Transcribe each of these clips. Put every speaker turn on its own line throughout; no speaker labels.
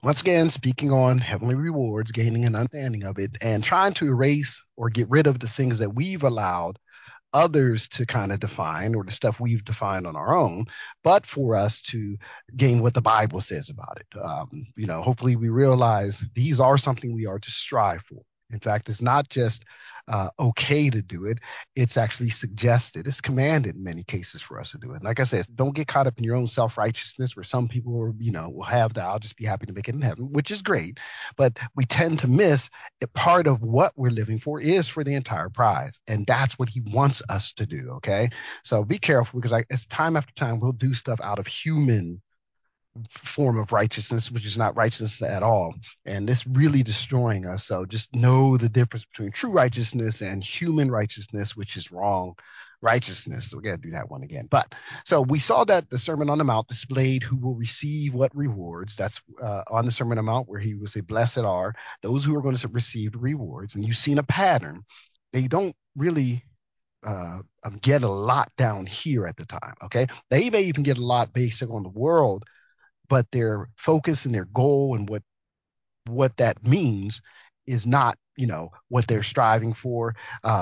Once again, speaking on heavenly rewards, gaining an understanding of it, and trying to erase or get rid of the things that we've allowed others to kind of define or the stuff we've defined on our own, but for us to gain what the Bible says about it. Hopefully we realize these are something we are to strive for. In fact, it's not just okay to do it, it's actually suggested, it's commanded in many cases for us to do it. And like I said, don't get caught up in your own self righteousness where some people are, will have the, I'll just be happy to make it in heaven, which is great. But we tend to miss a part of what we're living for is for the entire prize. And that's what he wants us to do. Okay. So be careful because as time after time, we'll do stuff out of human form of righteousness, which is not righteousness at all. And this really destroying us. So just know the difference between true righteousness and human righteousness, which is wrong righteousness. So we got to do that one again. But so we saw that the Sermon on the Mount displayed who will receive what rewards. That's on the Sermon on the Mount where he will say, blessed are those who are going to receive the rewards. And you've seen a pattern. They don't really get a lot down here at the time. Okay. They may even get a lot based on the world, but their focus and their goal and what that means is not what they're striving for.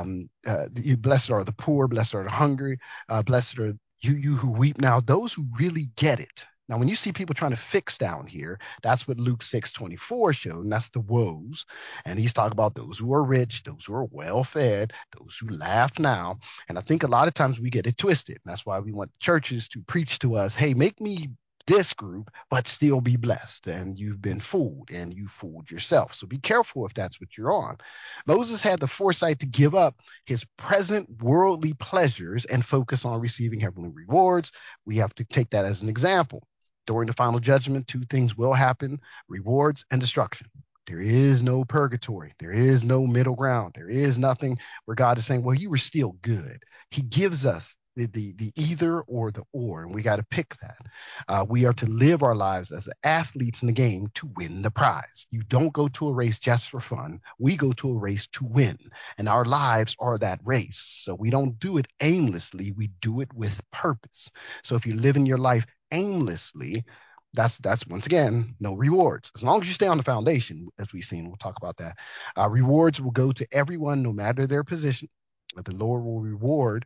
Blessed are the poor, blessed are the hungry, blessed are you who weep. Now those who really get it. Now, when you see people trying to fix down here, that's what Luke 6:24 showed, and that's the woes. And he's talking about those who are rich, those who are well fed, those who laugh now. And I think a lot of times we get it twisted. And that's why we want churches to preach to us, hey, make me this group, but still be blessed. And you've been fooled and you fooled yourself. So be careful if that's what you're on. Moses had the foresight to give up his present worldly pleasures and focus on receiving heavenly rewards. We have to take that as an example. During the final judgment, two things will happen: rewards and destruction. There is no purgatory. There is no middle ground. There is nothing where God is saying, well, you were still good. He gives us the either or the or, and we got to pick that. We are to live our lives as athletes in the game to win the prize. You don't go to a race just for fun. We go to a race to win, and our lives are that race. So we don't do it aimlessly. We do it with purpose. So if you're living your life aimlessly, that's once again no rewards. As long as you stay on the foundation, as we've seen, we'll talk about that. Rewards will go to everyone, no matter their position. But the Lord will reward.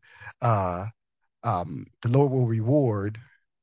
The Lord will reward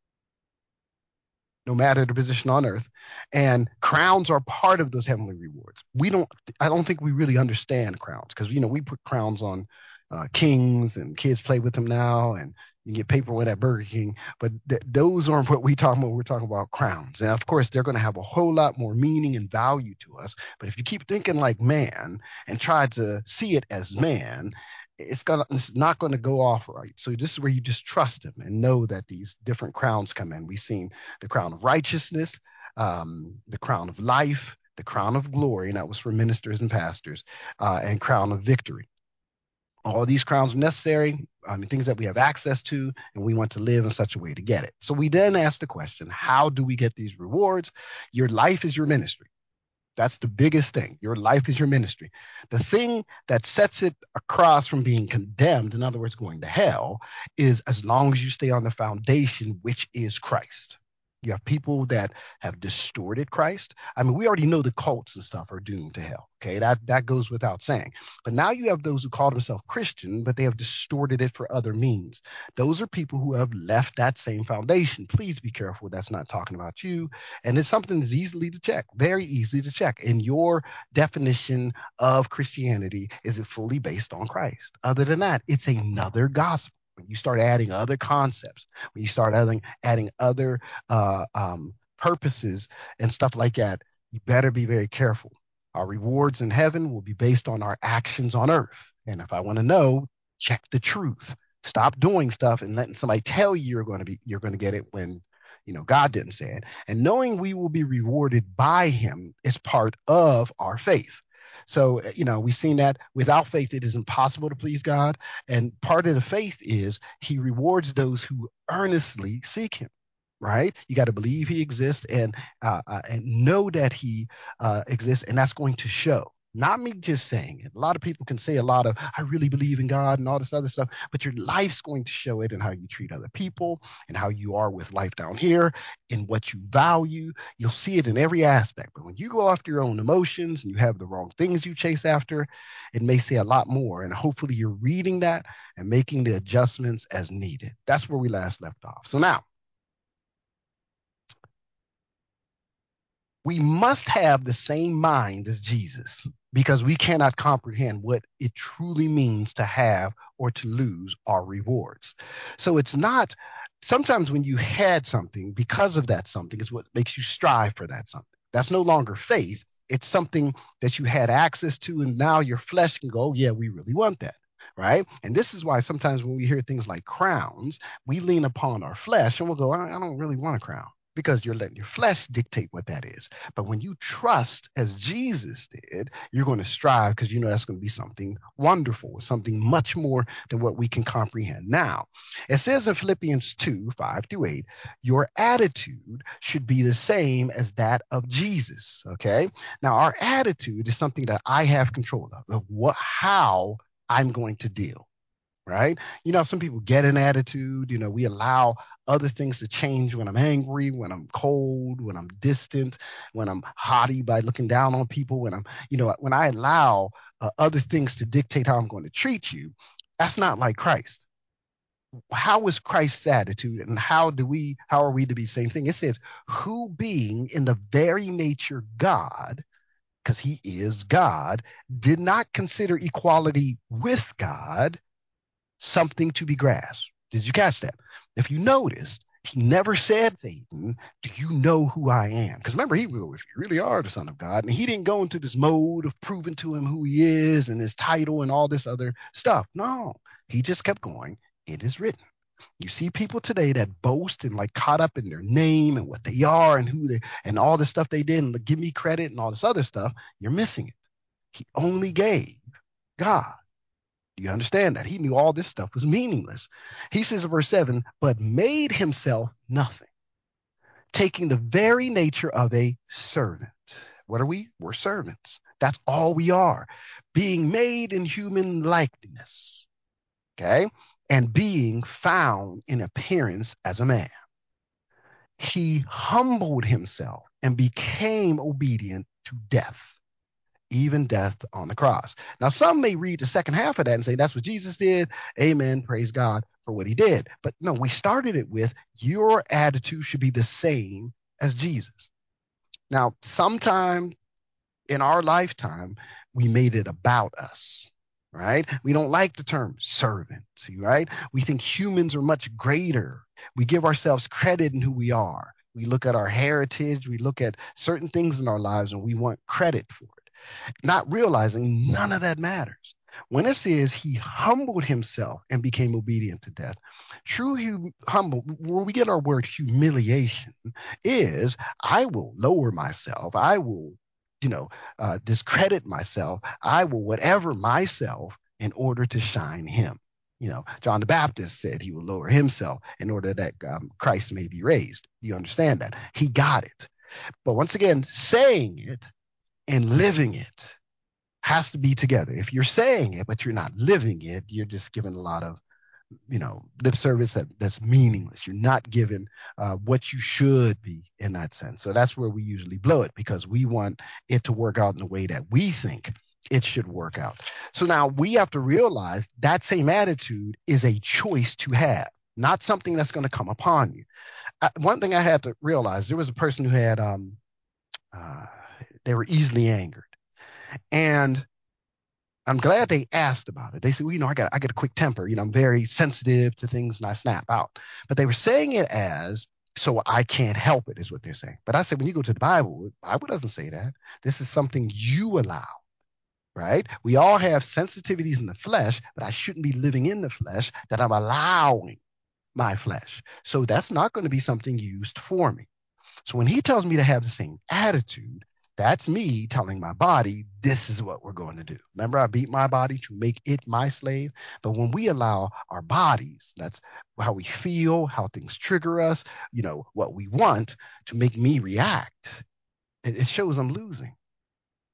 no matter the position on earth. And crowns are part of those heavenly rewards. I don't think we really understand crowns because, we put crowns on kings and kids play with them now and you get paper with at Burger King. But those aren't what we talk about. We're talking about crowns. And of course, they're going to have a whole lot more meaning and value to us. But if you keep thinking like man and try to see it as man, it's not going to go off right. So this is where you just trust him and know that these different crowns come in. We've seen the crown of righteousness, the crown of life, the crown of glory, and that was for ministers and pastors, and crown of victory. All these crowns are necessary, things that we have access to, and we want to live in such a way to get it. So we then ask the question, how do we get these rewards? Your life is your ministry. That's the biggest thing. Your life is your ministry. The thing that sets it across from being condemned, in other words, going to hell, is as long as you stay on the foundation, which is Christ. You have people that have distorted Christ. I mean, we already know the cults and stuff are doomed to hell. Okay, that goes without saying. But now you have those who call themselves Christian, but they have distorted it for other means. Those are people who have left that same foundation. Please be careful. That's not talking about you. And it's something that's easily to check, very easy to check. In your definition of Christianity, is it fully based on Christ? Other than that, it's another gospel. When you start adding other concepts, when you start adding other purposes and stuff like that, you better be very careful. Our rewards in heaven will be based on our actions on earth. And if I want to know, check the truth. Stop doing stuff and letting somebody tell you you're going to get it when God didn't say it. And knowing we will be rewarded by him is part of our faith. So, we've seen that without faith, it is impossible to please God. And part of the faith is he rewards those who earnestly seek him. Right? You got to believe he exists and know that he exists, and that's going to show. Not me just saying it. A lot of people can say a lot of, I really believe in God and all this other stuff, but your life's going to show it in how you treat other people and how you are with life down here and what you value. You'll see it in every aspect. But when you go after your own emotions and you have the wrong things you chase after, it may say a lot more. And hopefully you're reading that and making the adjustments as needed. That's where we last left off. So now, we must have the same mind as Jesus because we cannot comprehend what it truly means to have or to lose our rewards. So it's not, sometimes when you had something, because of that something is what makes you strive for that something. That's no longer faith. It's something that you had access to, and now your flesh can go, oh, yeah, we really want that. Right. And this is why sometimes when we hear things like crowns, we lean upon our flesh and we'll go, I don't really want a crown because you're letting your flesh dictate what that is. But when you trust as Jesus did, you're going to strive because you know that's going to be something wonderful, something much more than what we can comprehend now. It says in Philippians 2 5 through 8, your attitude should be the same as that of Jesus. Okay. Now, our attitude is something that I have control of what, how I'm going to deal, right? Some people get an attitude. We allow other things to change when I'm angry, when I'm cold, when I'm distant, when I'm haughty by looking down on people, when I allow other things to dictate how I'm going to treat you. That's not like Christ. How is Christ's attitude, and how are we to be the same thing? It says, who being in the very nature God, because he is God, did not consider equality with God something to be grasped. Did you catch that? If you noticed, he never said, Satan, do you know who I am? Because remember, he will, if you really are the Son of God. And he didn't go into this mode of proving to him who he is and his title and all this other stuff. No, he just kept going. It is written. You see people today that boast and like caught up in their name and what they are and who they and all the stuff they did and give me credit and all this other stuff. You're missing it. He only gave God. Do you understand that? He knew all this stuff was meaningless. He says in verse 7, but made himself nothing, taking the very nature of a servant. What are we? We're servants. That's all we are. Being made in human likeness, okay? And being found in appearance as a man. He humbled himself and became obedient to death, even death on the cross. Now, some may read the second half of that and say that's what Jesus did. Amen. Praise God for what he did. But no, we started it with your attitude should be the same as Jesus. Now, sometime in our lifetime, we made it about us, right? We don't like the term servant, right? We think humans are much greater. We give ourselves credit in who we are. We look at our heritage, we look at certain things in our lives, and we want credit for it, not realizing none of that matters. When it says he humbled himself and became obedient to death, humble, where we get our word humiliation, is I will lower myself. I will, discredit myself. I will whatever myself in order to shine him. John the Baptist said he will lower himself in order that Christ may be raised. You understand that? He got it. But once again, saying it and living it has to be together. If you're saying it, but you're not living it, you're just giving a lot of, lip service that's meaningless. You're not giving what you should be in that sense. So that's where we usually blow it because we want it to work out in the way that we think it should work out. So now we have to realize that same attitude is a choice to have, not something that's going to come upon you. One thing I had to realize, there was a person who had, uh, they were easily angered. And I'm glad they asked about it. They said, well, I get a quick temper. I'm very sensitive to things and I snap out. But they were saying it as, so I can't help it, is what they're saying. But I said, when you go to the Bible doesn't say that. This is something you allow, right? We all have sensitivities in the flesh, but I shouldn't be living in the flesh that I'm allowing my flesh. So that's not going to be something used for me. So when he tells me to have the same attitude, that's me telling my body, this is what we're going to do. Remember, I beat my body to make it my slave. But when we allow our bodies, that's how we feel, how things trigger us, what we want to make me react, it shows I'm losing.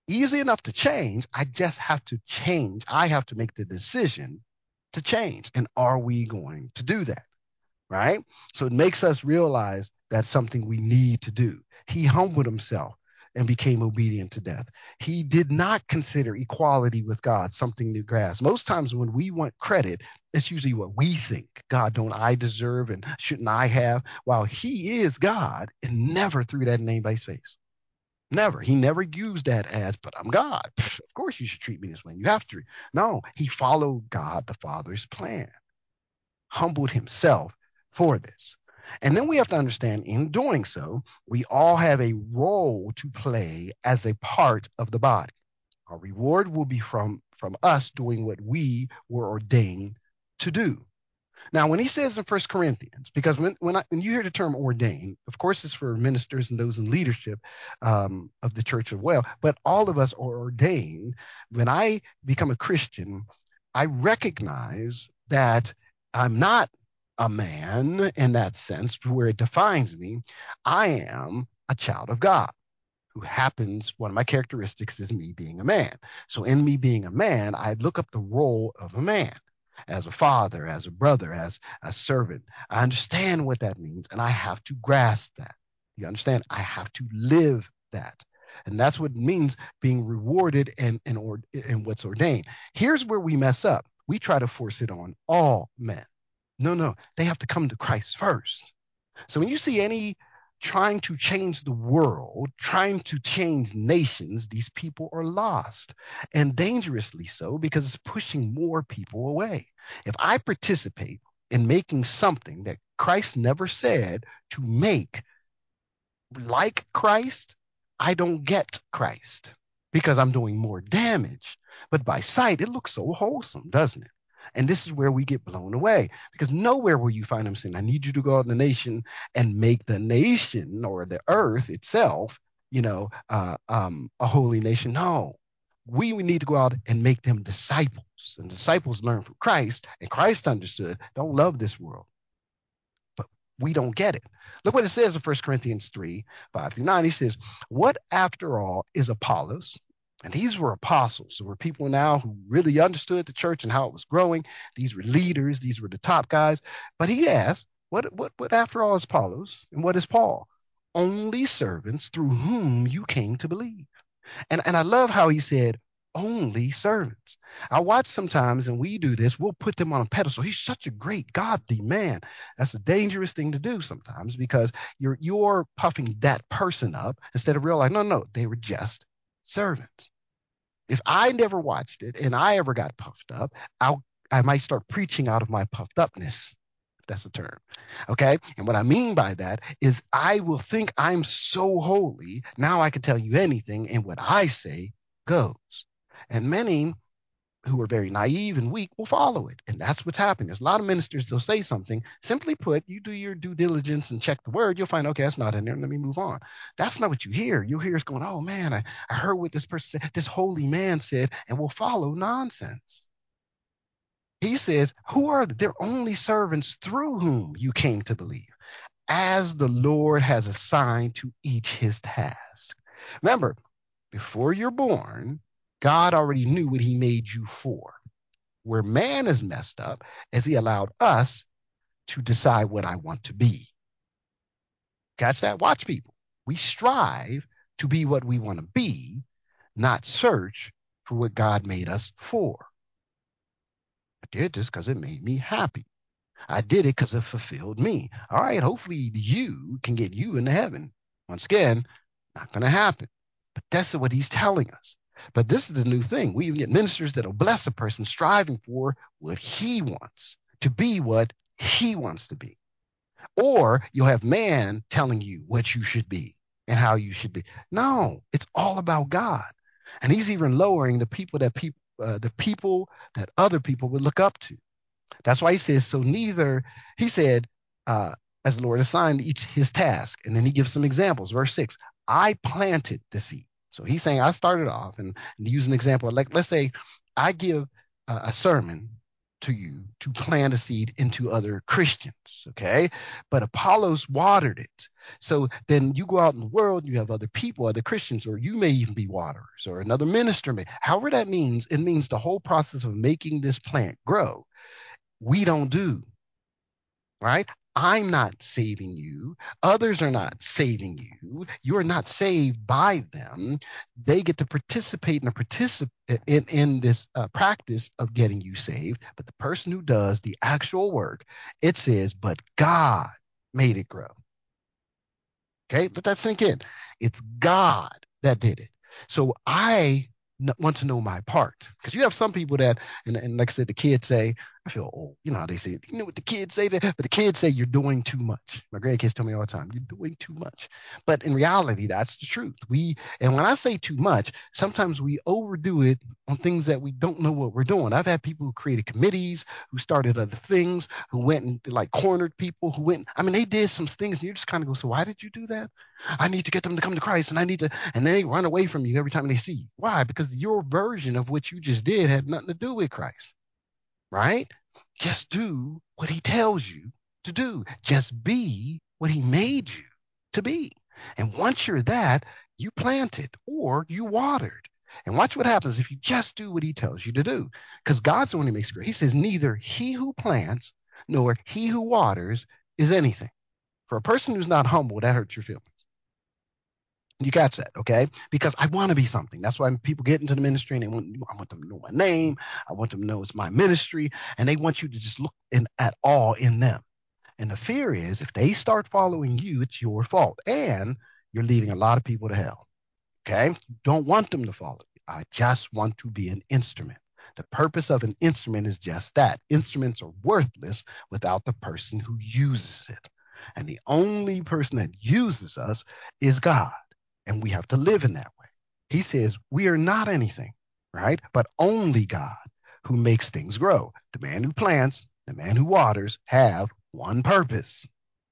Easy enough to change. I just have to change. I have to make the decision to change. And are we going to do that? Right? So it makes us realize that's something we need to do. He humbled himself and became obedient to death. He did not consider equality with God something to grasp. Most times when we want credit, it's usually what we think. God, don't I deserve and shouldn't I have? While he is God and never threw that in anybody's face. Never. He never used that as, but I'm God. Pfft, of course you should treat me this way. You have to. No, he followed God the Father's plan, humbled himself for this. And then we have to understand in doing so, we all have a role to play as a part of the body. Our reward will be from us doing what we were ordained to do. Now, when he says in First Corinthians, because when you hear the term ordained, of course, it's for ministers and those in leadership of the church as well, but all of us are ordained. When I become a Christian, I recognize that I'm not a man in that sense where it defines me. I am a child of God who happens, one of my characteristics is me being a man. So in me being a man, I look up the role of a man as a father, as a brother, as a servant. I understand what that means, and I have to grasp that. You understand? I have to live that. And that's what it means being rewarded and what's ordained. Here's where we mess up. We try to force it on all men. No, no, they have to come to Christ first. So when you see any trying to change the world, trying to change nations, these people are lost and dangerously so because it's pushing more people away. If I participate in making something that Christ never said to make like Christ, I don't get Christ because I'm doing more damage. But by sight, it looks so wholesome, doesn't it? And this is where we get blown away because nowhere will you find him saying, I need you to go out in the nation and make the nation or the earth itself, a holy nation. No, we need to go out and make them disciples. And disciples learn from Christ, and Christ understood, don't love this world, but we don't get it. Look what it says in 1 Corinthians 3, 5 through 9. He says, what after all is Apollos? And these were apostles. There were people now who really understood the church and how it was growing. These were leaders. These were the top guys. But he asked, what after all is Apollos? And what is Paul? Only servants through whom you came to believe. And I love how he said, only servants. I watch sometimes, and we do this, we'll put them on a pedestal. He's such a great, godly man. That's a dangerous thing to do sometimes because you're puffing that person up instead of realizing, no, they were just servants. If I never watched it and I ever got puffed up, I might start preaching out of my puffed upness. That's a term. Okay. And what I mean by that is I will think I'm so holy. Now I can tell you anything, and what I say goes. And many who are very naive and weak will follow it. And that's what's happening. There's a lot of ministers, they'll say something. Simply put, you do your due diligence and check the word, you'll find, okay, that's not in there. Let me move on. That's not what you hear. You hear is going, oh man, I heard what this person said, this holy man said, and will follow nonsense. He says, who are they? They're only servants through whom you came to believe, as the Lord has assigned to each his task. Remember, before you're born, God already knew what he made you for. Where man is messed up is he allowed us to decide what I want to be. Catch that? Watch people. We strive to be what we want to be, not search for what God made us for. I did this because it made me happy. I did it because it fulfilled me. All right, hopefully you can get you into heaven. Once again, not going to happen. But that's what he's telling us. But this is the new thing. We get ministers that'll bless a person striving for what he wants, to be what he wants to be. Or you'll have man telling you what you should be and how you should be. No, it's all about God. And he's even lowering the people that other people would look up to. That's why he says, so neither, he said, as the Lord assigned each his task. And then he gives some examples. Verse 6, I planted the seed. So he's saying, I started off and use an example. Like, let's say I give a sermon to you to plant a seed into other Christians, okay? But Apollos watered it. So then you go out in the world and you have other people, other Christians, or you may even be waterers or another minister. However that means, it means the whole process of making this plant grow. We don't do, right? I'm not saving you. Others are not saving you. You're not saved by them. They get to participate in this practice of getting you saved. But the person who does the actual work, it says, but God made it grow. Okay, let that sink in. It's God that did it. So want to know my part, because you have some people that, and like I said, the kids say, I feel old. You know how they say it. You know what the kids say that, but the kids say you're doing too much. My grandkids tell me all the time, you're doing too much. But in reality, that's the truth. And when I say too much, sometimes we overdo it on things that we don't know what we're doing. I've had people who created committees, who started other things, who went and like cornered people, who went, I mean, they did some things and you just kind of go, so why did you do that? I need to get them to come to Christ and I need to, and then they run away from you every time they see you. Why? Because your version of what you just did had nothing to do with Christ, right? Just do what he tells you to do. Just be what he made you to be. And once you're that, you planted or you watered. And watch what happens if you just do what he tells you to do. Because God's the one who makes it great. He says, neither he who plants nor he who waters is anything. For a person who's not humble, that hurts your feelings. You catch that, okay? Because I want to be something. That's why people get into the ministry and I want them to know my name. I want them to know it's my ministry. And they want you to just look at all in them. And the fear is if they start following you, it's your fault. And you're leading a lot of people to hell, okay? You don't want them to follow you. I just want to be an instrument. The purpose of an instrument is just that. Instruments are worthless without the person who uses it. And the only person that uses us is God. And we have to live in that way. He says, we are not anything, right? But only God who makes things grow. The man who plants, the man who waters have one purpose.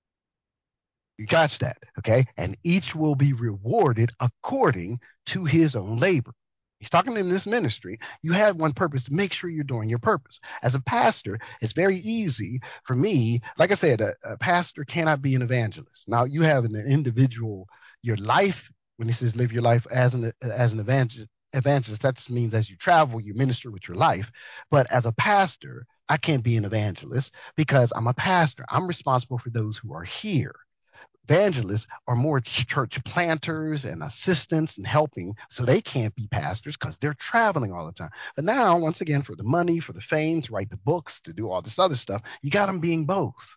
You catch that, okay? And each will be rewarded according to his own labor. He's talking in this ministry. You have one purpose to make sure you're doing your purpose. As a pastor, it's very easy for me. Like I said, a pastor cannot be an evangelist. Now, you have an individual, your life, when he says live your life as an evangelist, that means as you travel, you minister with your life. But as a pastor, I can't be an evangelist because I'm a pastor. I'm responsible for those who are here. Evangelists are more church planters and assistants and helping, so they can't be pastors because they're traveling all the time. But now, once again, for the money, for the fame, to write the books, to do all this other stuff, you got them being both.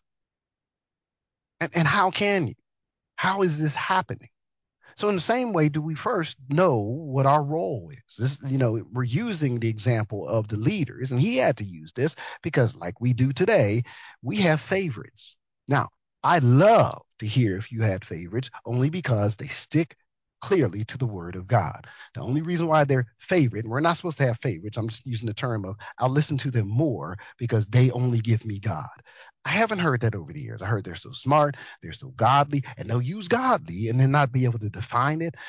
And how can you? How is this happening? So in the same way, do we first know what our role is? We're using the example of the leaders, and he had to use this because, like we do today, we have favorites. Now, I love to hear if you had favorites, only because they stick clearly to the word of God. The only reason why they're favorite, and we're not supposed to have favorites, I'm just using the term of I'll listen to them more because they only give me God. I haven't heard that over the years. I heard they're so smart, they're so godly, and they'll use godly and then not be able to define it.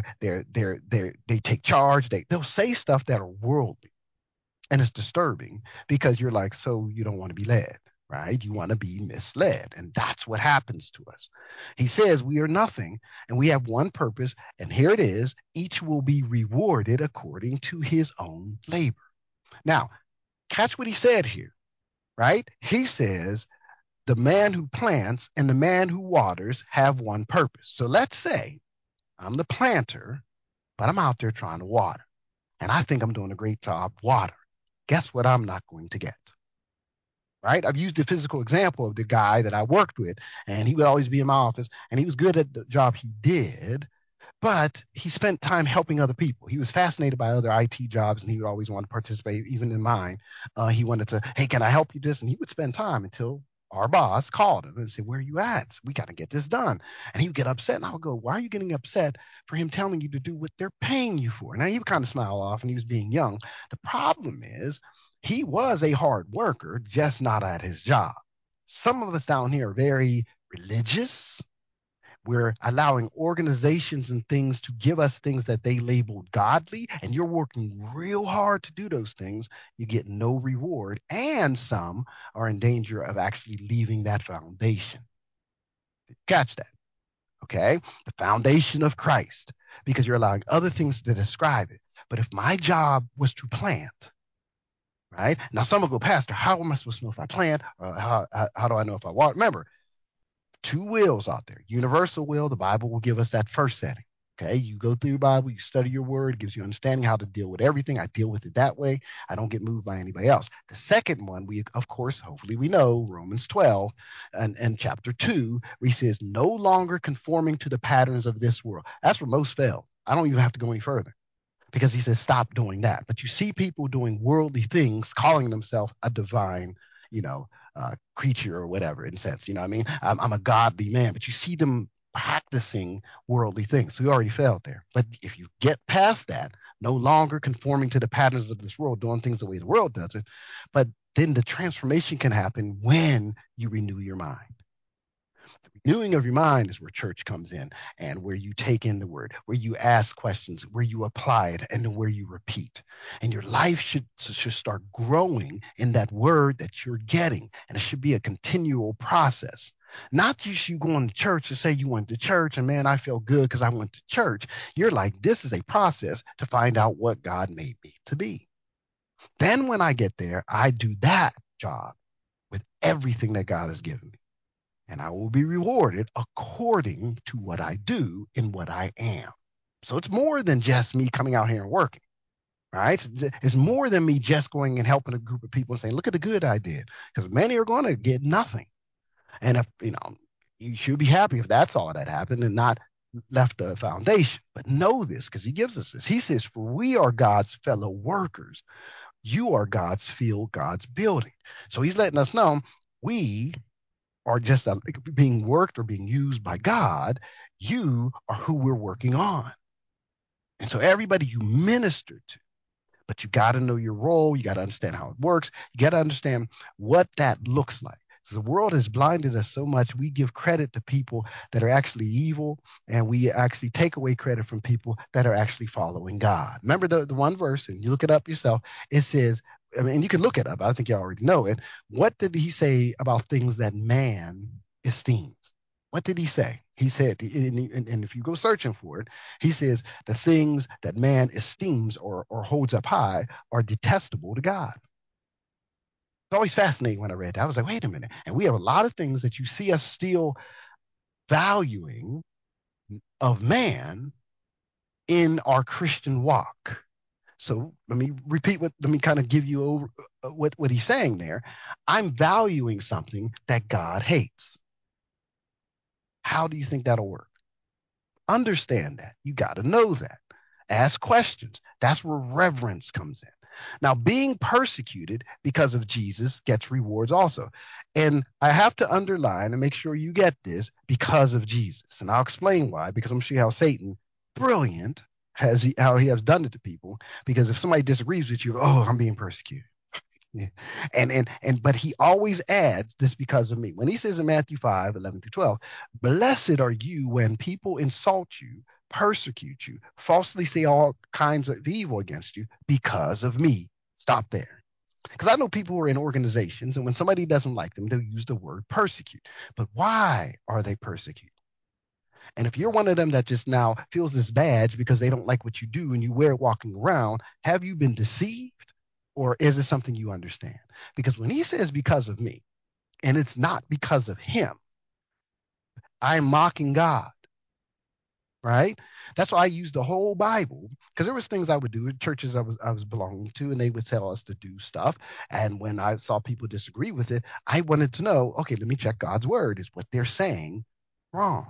They take charge. They'll say stuff that are worldly, and it's disturbing because you're like, so you don't want to be led, right? You want to be misled, and that's what happens to us. He says we are nothing, and we have one purpose, and here it is: each will be rewarded according to his own labor. Now, catch what he said here, right? He says the man who plants and the man who waters have one purpose. So let's say I'm the planter, but I'm out there trying to water. And I think I'm doing a great job watering. Guess what I'm not going to get? Right? I've used the physical example of the guy that I worked with, and he would always be in my office, and he was good at the job he did, but he spent time helping other people. He was fascinated by other IT jobs, and he would always want to participate, even in mine. He wanted to, hey, can I help you this? And he would spend time until our boss called him and said, where are you at? We got to get this done. And he would get upset. And I would go, why are you getting upset for him telling you to do what they're paying you for? Now he would kind of smile off and he was being young. The problem is he was a hard worker, just not at his job. Some of us down here are very religious. We're allowing organizations and things to give us things that they labeled godly, and you're working real hard to do those things. You get no reward, and some are in danger of actually leaving that foundation. Catch that, okay? The foundation of Christ, because you're allowing other things to describe it. But if my job was to plant, right? Now, some will go, Pastor, how am I supposed to know if I plant? How do I know if I water? Remember, two wills out there. Universal will, the Bible will give us that first setting. Okay, you go through your Bible, you study your word, it gives you understanding how to deal with everything. I deal with it that way. I don't get moved by anybody else. The second one, we of course, hopefully we know Romans 12 and chapter 2, where he says, no longer conforming to the patterns of this world. That's where most fail. I don't even have to go any further because he says stop doing that. But you see people doing worldly things, calling themselves a divine, you know, creature or whatever in a sense. You know what I mean? I'm a godly man, but you see them practicing worldly things. So we already failed there. But if you get past that, no longer conforming to the patterns of this world, doing things the way the world does it, but then the transformation can happen when you renew your mind. Renewing of your mind is where church comes in, and where you take in the word, where you ask questions, where you apply it, and then where you repeat. And your life should start growing in that word that you're getting. And it should be a continual process. Not just you going to church to say you went to church and man, I feel good because I went to church. You're like, this is a process to find out what God made me to be. Then when I get there, I do that job with everything that God has given me, and I will be rewarded according to what I do and what I am. So it's more than just me coming out here and working, right? It's more than me just going and helping a group of people and saying, look at the good I did. Because many are going to get nothing. And if, you should be happy if that's all that happened and not left a foundation. But know this, because he gives us this. He says, for we are God's fellow workers. You are God's field, God's building. So he's letting us know we are just being worked or being used by God. You are who we're working on. And so everybody you minister to, but you got to know your role. You got to understand how it works. You got to understand what that looks like. So the world has blinded us so much. We give credit to people that are actually evil, and we actually take away credit from people that are actually following God. Remember the one verse, and you look it up yourself. It says, I mean, you can look it up. I think you already know it. What did he say about things that man esteems? What did he say? He said, and if you go searching for it, he says the things that man esteems or holds up high are detestable to God. It's always fascinating when I read that. I was like, wait a minute. And we have a lot of things that you see us still valuing of man in our Christian walk. So let me kind of give you over what he's saying there. I'm valuing something that God hates. How do you think that'll work? Understand that. You got to know that. Ask questions. That's where reverence comes in. Now, being persecuted because of Jesus gets rewards also. And I have to underline and make sure you get this because of Jesus. And I'll explain why, because I'm sure how Satan, brilliant, how he has done it to people. Because if somebody disagrees with you, oh, I'm being persecuted. Yeah. And but he always adds this because of me. When he says in Matthew 5:11-12, blessed are you when people insult you, persecute you, falsely say all kinds of evil against you because of me. Stop there. Because I know people who are in organizations, and when somebody doesn't like them, they'll use the word persecute. But why are they persecuted? And if you're one of them that just now feels this badge because they don't like what you do and you wear it walking around, have you been deceived? Or is it something you understand? Because when he says because of me, and it's not because of him, I'm mocking God, right? That's why I use the whole Bible, because there was things I would do in churches I was belonging to, and they would tell us to do stuff. And when I saw people disagree with it, I wanted to know, okay, let me check God's word. Is what they're saying wrong?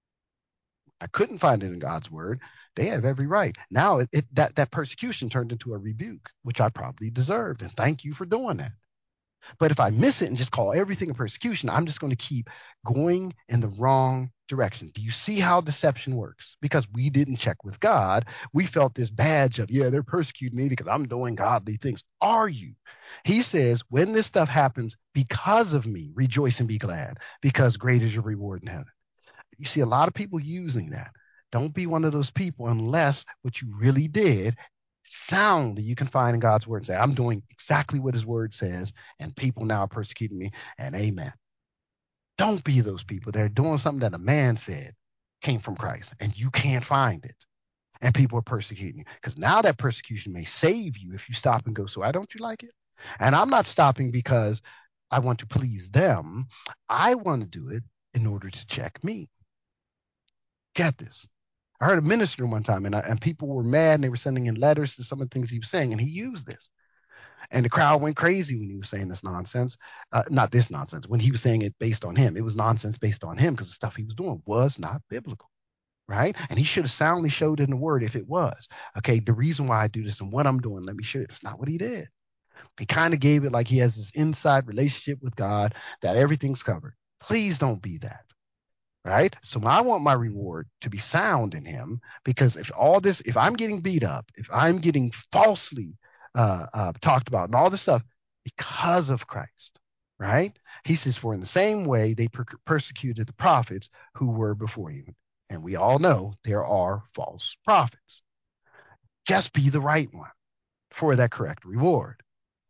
I couldn't find it in God's word. They have every right. Now that persecution turned into a rebuke, which I probably deserved. And thank you for doing that. But if I miss it and just call everything a persecution, I'm just going to keep going in the wrong direction. Do you see how deception works? Because we didn't check with God. We felt this badge of, yeah, they're persecuting me because I'm doing godly things. Are you? He says, when this stuff happens because of me, rejoice and be glad, because great is your reward in heaven. You see a lot of people using that. Don't be one of those people unless what you really did soundly you can find in God's word and say, I'm doing exactly what his word says, and people now are persecuting me, and amen. Don't be those people that are doing something that a man said came from Christ, and you can't find it. And people are persecuting you. Because now that persecution may save you if you stop and go, so why don't you like it? And I'm not stopping because I want to please them. I want to do it in order to check me. Get this. I heard a minister one time, and people were mad, and they were sending in letters to some of the things he was saying, and he used this. And the crowd went crazy when he was saying this nonsense. Not this nonsense. When he was saying it based on him, it was nonsense based on him because the stuff he was doing was not biblical, right? And he should have soundly showed in the word if it was. Okay, the reason why I do this and what I'm doing, let me show you. That's not what he did. He kind of gave it like he has this inside relationship with God that everything's covered. Please don't be that, right? So I want my reward to be sound in him because if I'm getting beat up, if I'm getting falsely talked about and all this stuff because of Christ, right? He says, for in the same way they persecuted the prophets who were before you. And we all know there are false prophets. Just be the right one for that correct reward.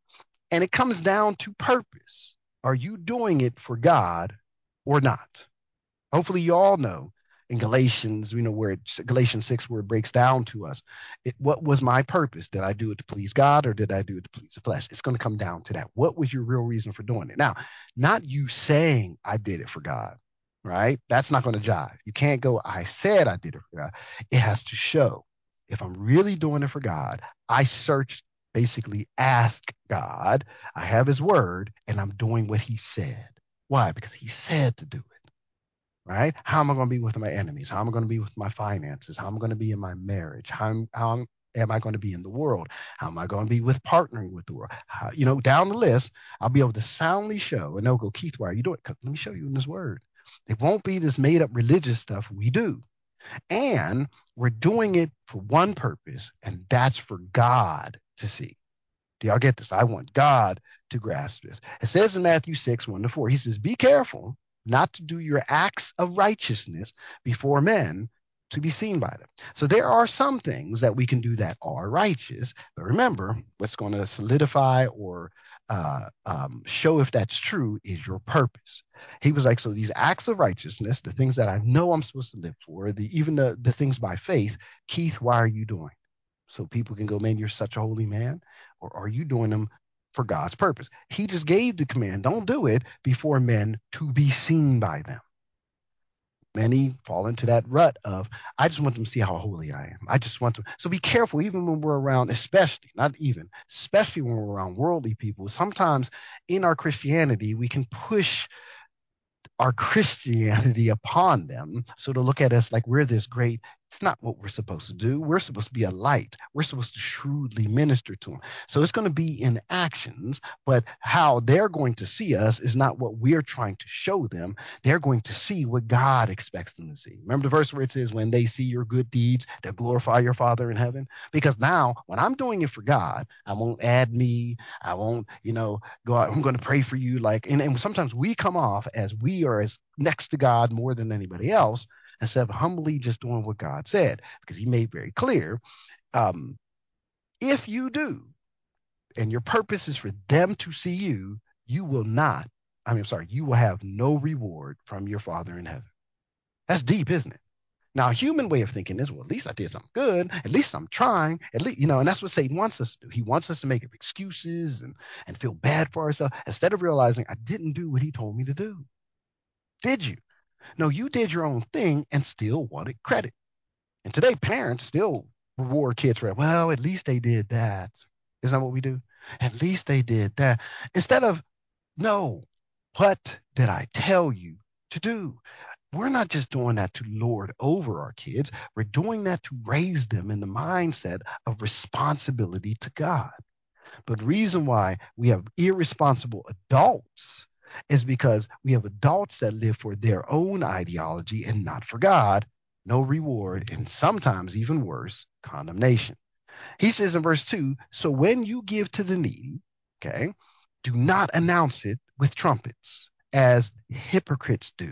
And it comes down to purpose. Are you doing it for God or not? Hopefully you all know in Galatians, where Galatians 6, where it breaks down to us, what was my purpose? Did I do it to please God or did I do it to please the flesh? It's going to come down to that. What was your real reason for doing it? Now, not you saying I did it for God, right? That's not going to jive. You can't go, I said I did it for God. It has to show. If I'm really doing it for God, I search, basically ask God, I have his word, and I'm doing what he said. Why? Because he said to do it, right? How am I going to be with my enemies? How am I going to be with my finances? How am I going to be in my marriage? How am I going to be in the world? How am I going to be with partnering with the world? Down the list, I'll be able to soundly show, and they'll go, Keith, why are you doing it? 'Cause let me show you in this word. It won't be this made up religious stuff we do. And we're doing it for one purpose, and that's for God to see. Do y'all get this? I want God to grasp this. It says in Matthew 6, 1-4, he says, be careful not to do your acts of righteousness before men to be seen by them. So there are some things that we can do that are righteous, but remember, what's going to solidify or show if that's true is your purpose. He was like, so these acts of righteousness, the things that I know I'm supposed to live for, even the things by faith, Keith, why are you doing? So people can go, man, you're such a holy man, or are you doing them for God's purpose? He just gave the command, don't do it before men to be seen by them. Many fall into that rut of, I just want them to see how holy I am. I just want to. So be careful, even when we're around, especially when we're around worldly people. Sometimes in our Christianity, we can push our Christianity upon them. So to look at us like we're this great, it's not what we're supposed to do. We're supposed to be a light. We're supposed to shrewdly minister to them. So it's going to be in actions, but how they're going to see us is not what we're trying to show them. They're going to see what God expects them to see. Remember the verse where it says, when they see your good deeds, they'll glorify your Father in heaven? Because now when I'm doing it for God, I won't add me. I won't, go out, I'm going to pray for you. And sometimes we come off as we are as next to God more than anybody else instead of humbly just doing what God said, because he made very clear, um, if you do, and your purpose is for them to see you, you will not, you will have no reward from your Father in heaven. That's deep, isn't it? Now, a human way of thinking is, well, at least I did something good. At least I'm trying. At least, and that's what Satan wants us to do. He wants us to make up excuses and feel bad for ourselves instead of realizing I didn't do what he told me to do. Did you? No, you did your own thing and still wanted credit. And today, parents still reward kids for that. Well, at least they did that. Isn't that what we do? At least they did that. Instead of, no, what did I tell you to do? We're not just doing that to lord over our kids. We're doing that to raise them in the mindset of responsibility to God. But the reason why we have irresponsible adults is because we have adults that live for their own ideology and not for God, no reward, and sometimes even worse, condemnation. He says in verse 2, so when you give to the needy, okay, do not announce it with trumpets as hypocrites do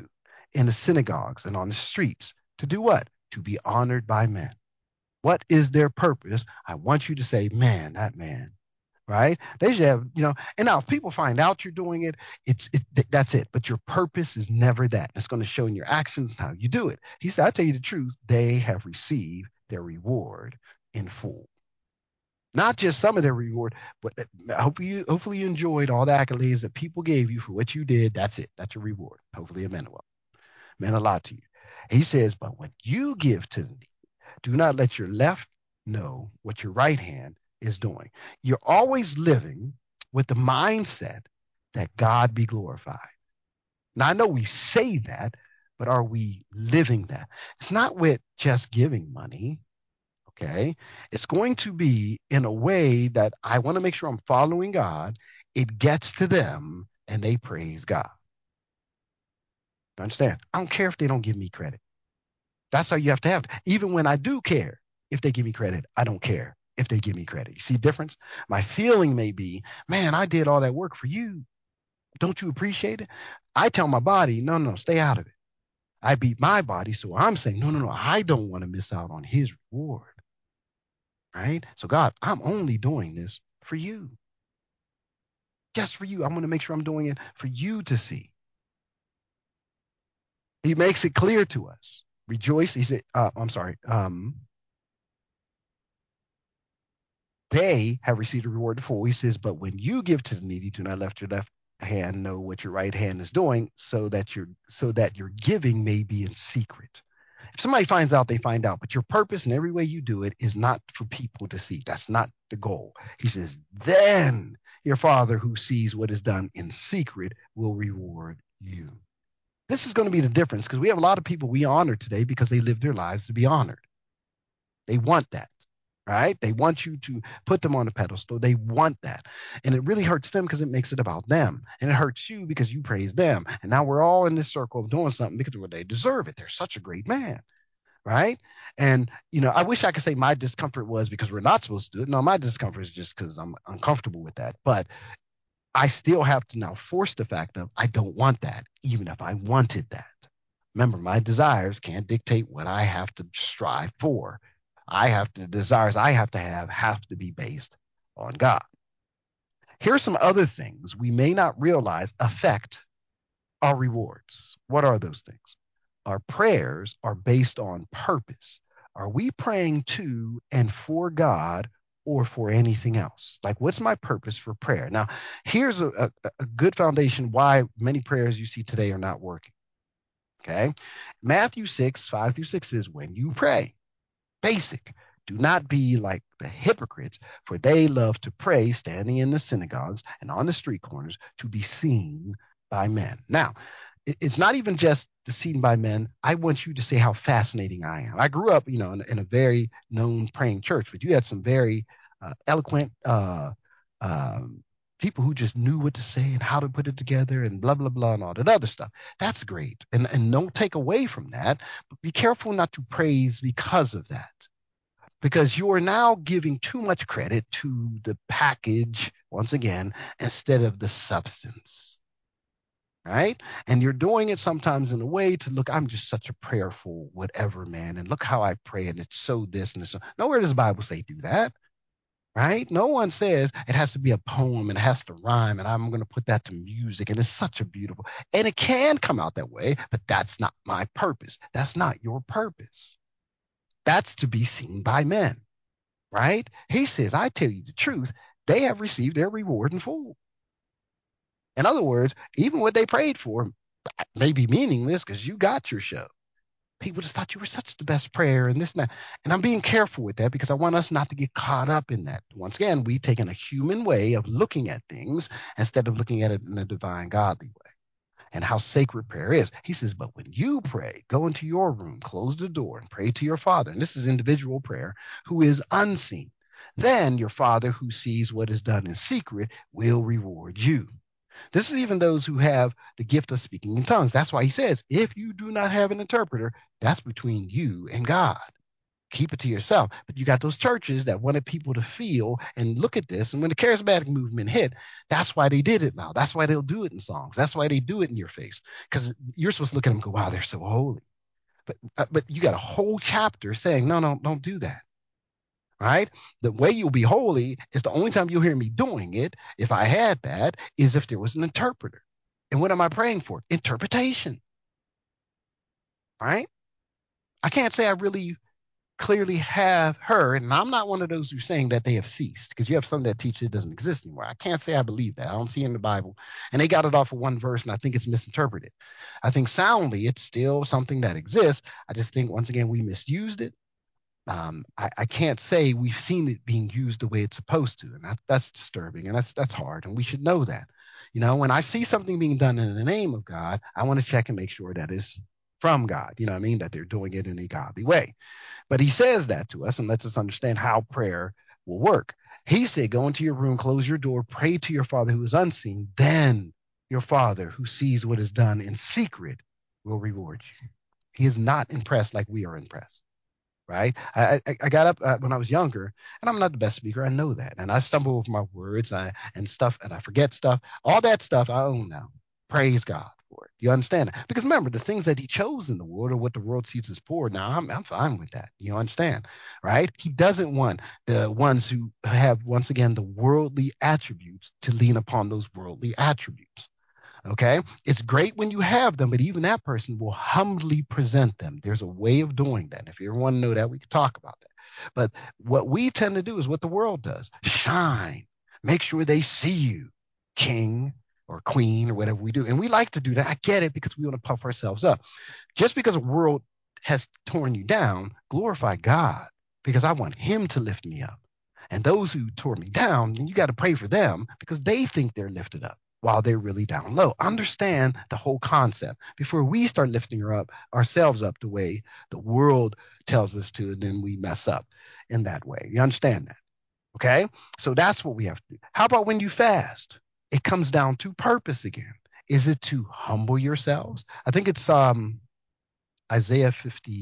in the synagogues and on the streets. To do what? To be honored by men. What is their purpose? I want you to say, man, that man, right? They should have, and now if people find out you're doing it, that's it. But your purpose is never that. It's going to show in your actions how you do it. He said, I tell you the truth, they have received their reward in full. Not just some of their reward, but hopefully you enjoyed all the accolades that people gave you for what you did. That's it. That's your reward. Hopefully it meant a lot to you. He says, but when you give to the needy, do not let your left know what your right hand is doing. You're always living with the mindset that God be glorified. Now, I know we say that, but are we living that? It's not with just giving money, okay? It's going to be in a way that I want to make sure I'm following God. It gets to them and they praise God. Understand? I don't care if they don't give me credit. That's how you have to have it. Even when I do care, if they give me credit, I don't care if they give me credit. You see the difference? My feeling may be, man, I did all that work for you. Don't you appreciate it? I tell my body, no, no, stay out of it. I beat my body. So I'm saying, no, no, no, I don't want to miss out on his reward. Right? So, God, I'm only doing this for you. Just for you. I'm going to make sure I'm doing it for you to see. He makes it clear to us. Rejoice. He said, I'm sorry. They have received a reward in full. He says, but when you give to the needy, do not let your left hand know what your right hand is doing, so that your giving may be in secret. If somebody finds out, they find out. But your purpose and every way you do it is not for people to see. That's not the goal. He says, then your Father who sees what is done in secret will reward you. This is going to be the difference, because we have a lot of people we honor today because they live their lives to be honored. They want that, right? They want you to put them on a pedestal. They want that. And it really hurts them because it makes it about them. And it hurts you because you praise them. And now we're all in this circle of doing something because they deserve it. They're such a great man, right? And, I wish I could say my discomfort was because we're not supposed to do it. No, my discomfort is just because I'm uncomfortable with that. But I still have to now force the fact of I don't want that, even if I wanted that. Remember, my desires can't dictate what I have to strive for. The desires I have to be based on God. Here are some other things we may not realize affect our rewards. What are those things? Our prayers are based on purpose. Are we praying to and for God or for anything else? Like, what's my purpose for prayer? Now, here's a good foundation why many prayers you see today are not working. Okay. Matthew 6:5-6 is when you pray. Basic. Do not be like the hypocrites, for they love to pray standing in the synagogues and on the street corners to be seen by men. Now, it's not even just the seen by men. I want you to say how fascinating I am. I grew up, in a very known praying church, but you had some very eloquent um, people who just knew what to say and how to put it together and blah blah blah and all that other stuff. That's great, and don't take away from that. But be careful not to praise because of that, because you are now giving too much credit to the package once again instead of the substance, right? And you're doing it sometimes in a way to look, I'm just such a prayerful whatever man, and look how I pray, and it's so this and this. Nowhere does the Bible say do that, right? No one says it has to be a poem and it has to rhyme and I'm going to put that to music and it's such a beautiful, and it can come out that way, but that's not my purpose. That's not your purpose. That's to be seen by men, right? He says, I tell you the truth, they have received their reward in full. In other words, even what they prayed for may be meaningless because you got your show. People just thought you were such the best prayer and this and that. And I'm being careful with that because I want us not to get caught up in that. Once again, we've taken a human way of looking at things instead of looking at it in a divine, godly way. And how sacred prayer is. He says, but when you pray, go into your room, close the door, and pray to your Father. And this is individual prayer, who is unseen. Then your Father who sees what is done in secret will reward you. This is even those who have the gift of speaking in tongues. That's why he says, if you do not have an interpreter, that's between you and God. Keep it to yourself. But you got those churches that wanted people to feel and look at this. And when the charismatic movement hit, that's why they did it now. That's why they'll do it in songs. That's why they do it in your face. Because you're supposed to look at them and go, wow, they're so holy. But you got a whole chapter saying, no, no, don't do that. Right? The way you'll be holy is the only time you'll hear me doing it, if I had that, is if there was an interpreter. And what am I praying for? Interpretation. Right? I can't say I really clearly have heard, and I'm not one of those who's saying that they have ceased, because you have some that teach it doesn't exist anymore. I can't say I believe that. I don't see it in the Bible. And they got it off of one verse, and I think it's misinterpreted. I think soundly it's still something that exists. I just think, once again, we misused it. I can't say we've seen it being used the way it's supposed to, and that's disturbing, and that's hard, and we should know that. When I see something being done in the name of God, I want to check and make sure that is from God. You know what I mean? That they're doing it in a godly way. But he says that to us and lets us understand how prayer will work. He said, go into your room, close your door, pray to your Father who is unseen. Then your Father who sees what is done in secret will reward you. He is not impressed like we are impressed. Right? I got up when I was younger, and I'm not the best speaker. I know that, and I stumble over my words and stuff, and I forget stuff. All that stuff I own now. Praise God for it. You understand that? Because remember, the things that He chose in the world are what the world sees as poor. Now I'm fine with that. You understand, right? He doesn't want the ones who have, once again, the worldly attributes to lean upon those worldly attributes. Okay. It's great when you have them, but even that person will humbly present them. There's a way of doing that. If you ever want to know that, we can talk about that. But what we tend to do is what the world does: shine, make sure they see you, king or queen or whatever we do. And we like to do that. I get it, because we want to puff ourselves up. Just because the world has torn you down, glorify God, because I want Him to lift me up. And those who tore me down, you got to pray for them, because they think they're lifted up while they're really down low. Understand the whole concept before we start lifting ourselves up the way the world tells us to, and then we mess up in that way. You understand that? Okay? So that's what we have to do. How about when you fast? It comes down to purpose again. Is it to humble yourselves? I think it's Isaiah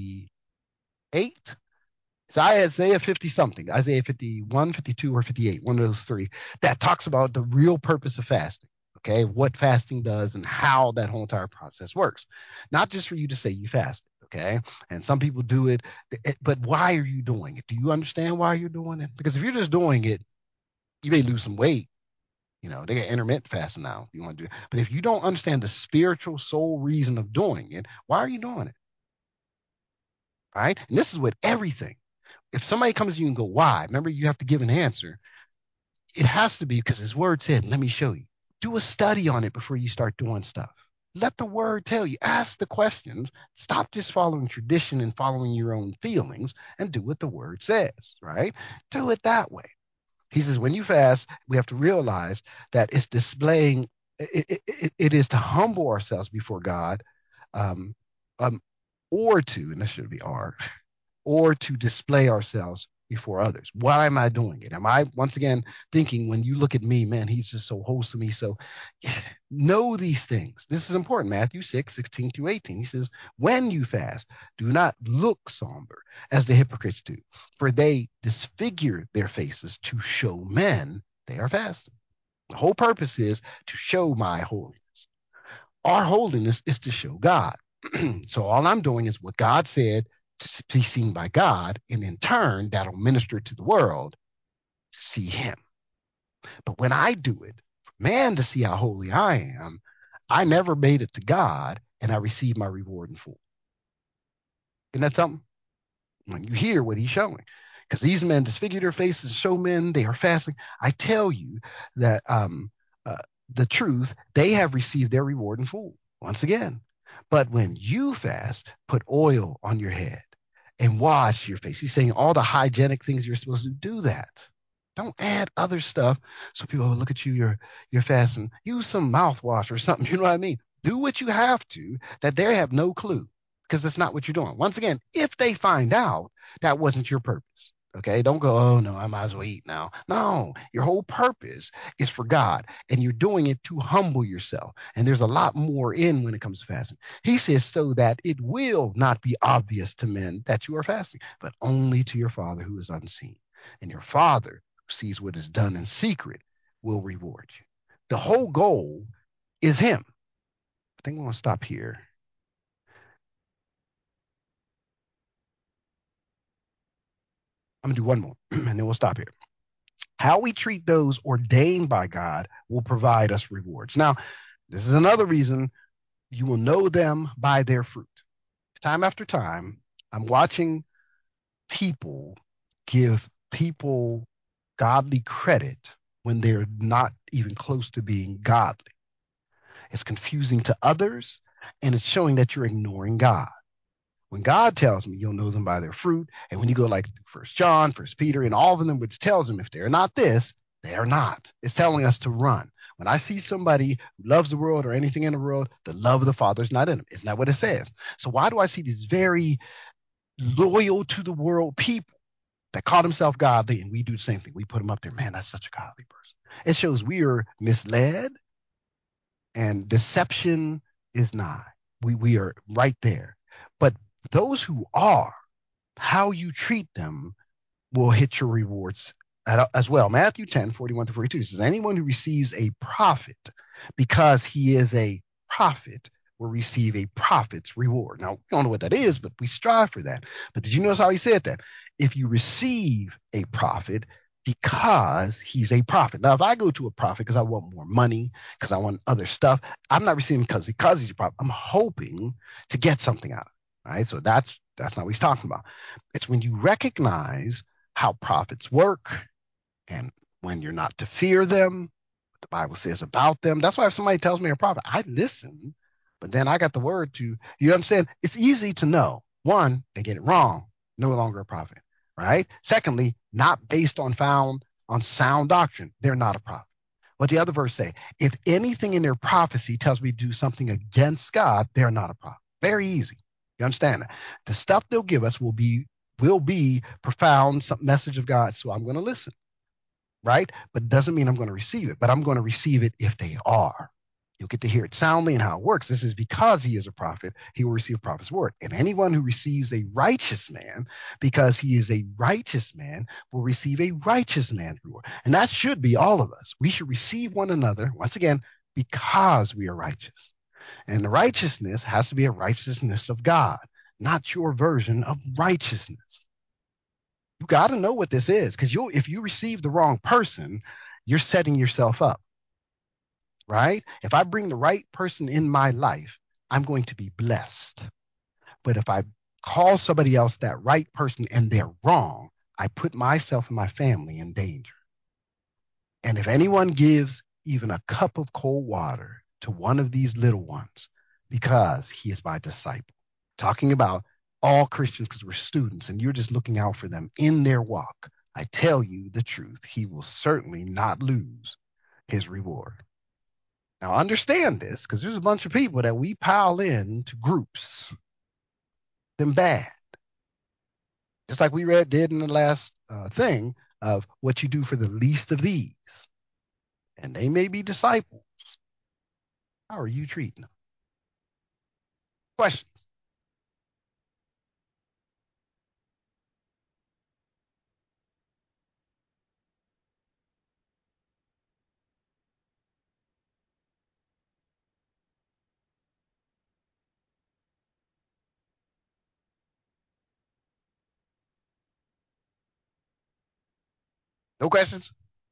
58. It's Isaiah 50 something, Isaiah 51, 52, or 58, one of those three, that talks about the real purpose of fasting. Okay, what fasting does and how that whole entire process works. Not just for you to say you fasted. Okay, and some people do it, but why are you doing it? Do you understand why you're doing it? Because if you're just doing it, you may lose some weight. They got intermittent fasting now if you want to do it. But if you don't understand the spiritual soul reason of doing it, why are you doing it? Right? And this is with everything. If somebody comes to you and go, why? Remember, you have to give an answer. It has to be because His word said, let me show you. Do a study on it before you start doing stuff. Let the word tell you. Ask the questions. Stop just following tradition and following your own feelings, and do what the word says, right? Do it that way. He says, when you fast, we have to realize that it's displaying, it is to humble ourselves before God, um, um, or to, and this should be R, or to display ourselves before others. Why am I doing it? Am I, once again, thinking, when you look at me, man, he's just so wholesome? He's so, know these things. This is important. Matthew 6:16-18. He says, when you fast, do not look somber as the hypocrites do, for they disfigure their faces to show men they are fasting. The whole purpose is to show my holiness. Our holiness is to show God. So all I'm doing is what God said, to be seen by God, and in turn, that'll minister to the world to see Him. But when I do it for man to see how holy I am, I never made it to God, and I receive my reward in full. Isn't that something? When you hear what He's showing, because these men disfigure their faces, show men they are fasting. I tell you that uh, the truth, they have received their reward in full. Once again, but when you fast, put oil on your head and wash your face. He's saying all the hygienic things you're supposed to do that. Don't add other stuff so people will look at you, you're fasting. Use some mouthwash or something. You know what I mean? Do what you have to, that they have no clue, because that's not what you're doing. Once again, if they find out, that wasn't your purpose. Okay, don't go, oh no, I might as well eat now. No, your whole purpose is for God, and you're doing it to humble yourself. And there's a lot more in when it comes to fasting. He says, so that it will not be obvious to men that you are fasting, but only to your Father who is unseen. And your Father who sees what is done in secret will reward you. The whole goal is Him. I think we're going to stop here. I'm going to do one more, and then we'll stop here. How we treat those ordained by God will provide us rewards. Now, this is another reason you will know them by their fruit. Time after time, I'm watching people give people godly credit when they're not even close to being godly. It's confusing to others, and it's showing that you're ignoring God. When God tells me you'll know them by their fruit, and when you go like First John, First Peter, and all of them, which tells them if they're not this, they are not. It's telling us to run. When I see somebody who loves the world or anything in the world, the love of the Father is not in them. Isn't that what it says? So why do I see these very loyal to the world people that call themselves godly, and we do the same thing? We put them up there. Man, that's such a godly person. It shows we are misled, and deception is not. We are right there. But those who are, how you treat them will hit your rewards as well. Matthew 10:41 to 42 says, anyone who receives a prophet because he is a prophet will receive a prophet's reward. Now, we don't know what that is, but we strive for that. But did you notice how he said that? If you receive a prophet because he's a prophet. Now, if I go to a prophet because I want more money, because I want other stuff, I'm not receiving because he's a prophet. I'm hoping to get something out of it. All right. So that's not what he's talking about. It's when you recognize how prophets work and when you're not to fear them, what the Bible says about them. That's why if somebody tells me a prophet, I listen, but then I got the word to, you understand? It's easy to know. One, they get it wrong, no longer a prophet, right? Secondly, not based on sound doctrine, they're not a prophet. What the other verse say? If anything in their prophecy tells me to do something against God, they're not a prophet. Very easy. You understand that? The stuff they'll give us will be profound, some message of God. So I'm going to listen, right? But it doesn't mean I'm going to receive it, but I'm going to receive it if they are. You'll get to hear it soundly and how it works. This is because he is a prophet, he will receive a prophet's word. And anyone who receives a righteous man, because he is a righteous man, will receive a righteous man's reward. And that should be all of us. We should receive one another, once again, because we are righteous. And the righteousness has to be a righteousness of God, not your version of righteousness. You got to know what this is because if you receive the wrong person, you're setting yourself up, right? If I bring the right person in my life, I'm going to be blessed. But if I call somebody else that right person and they're wrong, I put myself and my family in danger. And if anyone gives even a cup of cold water to one of these little ones, because he is my disciple, talking about all Christians because we're students and you're just looking out for them in their walk, I tell you the truth, he will certainly not lose his reward. Now, understand this because there's a bunch of people that we pile in to groups, them bad, just like we did in the last thing of what you do for the least of these. And they may be disciples. How are you treating them? Questions? No questions?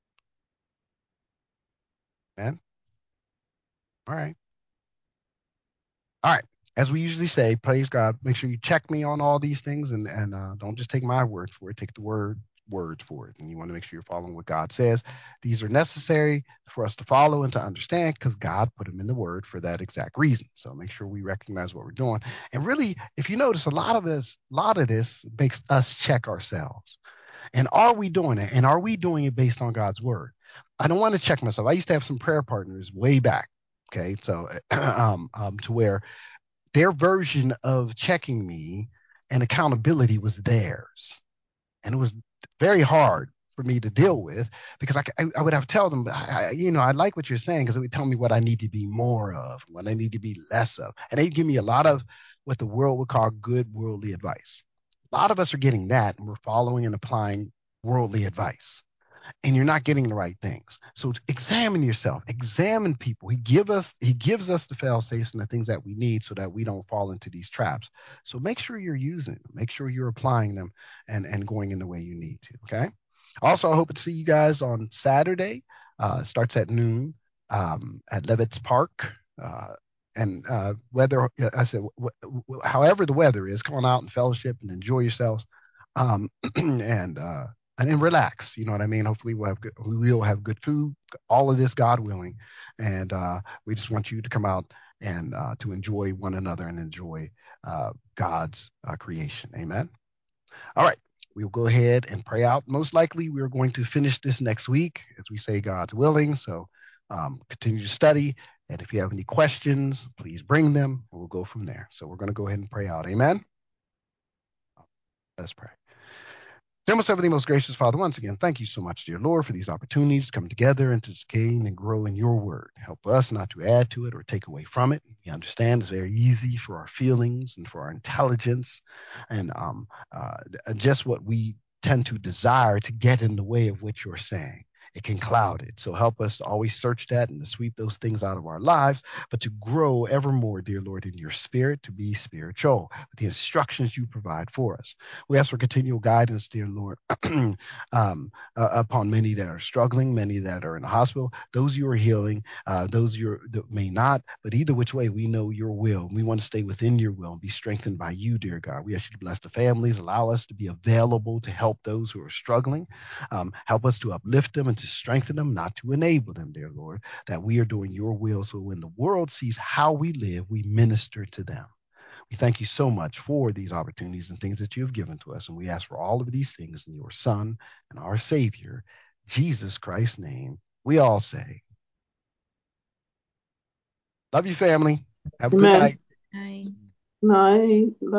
Man. All right. All right. As we usually say, praise God. Make sure you check me on all these things and don't just take my word for it. Take the words for it. And you want to make sure you're following what God says. These are necessary for us to follow and to understand because God put them in the word for that exact reason. So make sure we recognize what we're doing. And really, if you notice, a lot of this makes us check ourselves. And are we doing it? And are we doing it based on God's word? I don't want to check myself. I used to have some prayer partners way back. Okay. So to where their version of checking me and accountability was theirs. And it was very hard for me to deal with because I would have to tell them, I like what you're saying because it would tell me what I need to be more of, what I need to be less of. And they give me a lot of what the world would call good worldly advice. A lot of us are getting that and we're following and applying worldly advice and you're not getting the right things. So examine yourself, examine people. He gives us the fail safes and the things that we need so that we don't fall into these traps. So make sure you're using them, make sure you're applying them and going in the way you need to. Okay. Also, I hope to see you guys on Saturday. Starts at noon at Levitt's Park. And Weather, I said, however the weather is, come on out and fellowship and enjoy yourselves. And and then relax. You know what I mean? Hopefully we will have good food, all of this God willing, and we just want you to come out and to enjoy one another and enjoy God's creation. Amen. All right. We'll go ahead and pray out. Most likely, we're going to finish this next week, as we say, God's willing. So continue to study. And if you have any questions, please bring them, and we'll go from there. So we're going to go ahead and pray out. Amen. Let's pray. Dear most everything, most gracious Father, once again, thank you so much, dear Lord, for these opportunities to come together and to gain and grow in your word. Help us not to add to it or take away from it. We understand it's very easy for our feelings and for our intelligence and just what we tend to desire to get in the way of what you're saying. It can cloud it. So help us to always search that and to sweep those things out of our lives, but to grow evermore, dear Lord, in your spirit, to be spiritual, with the instructions you provide for us. We ask for continual guidance, dear Lord, upon many that are struggling, many that are in the hospital, those you are healing, those that may not. But either which way, we know your will. We want to stay within your will and be strengthened by you, dear God. We ask you to bless the families, allow us to be available to help those who are struggling, help us to uplift them and to strengthen them, not to enable them, dear Lord, that we are doing your will. So when the world sees how we live, we minister to them. We thank you so much for these opportunities and things that you have given to us. And we ask for all of these things in your Son and our Savior, Jesus Christ's name. We all say, love you, family. Have a good
Amen.
night.
Hi.
Night.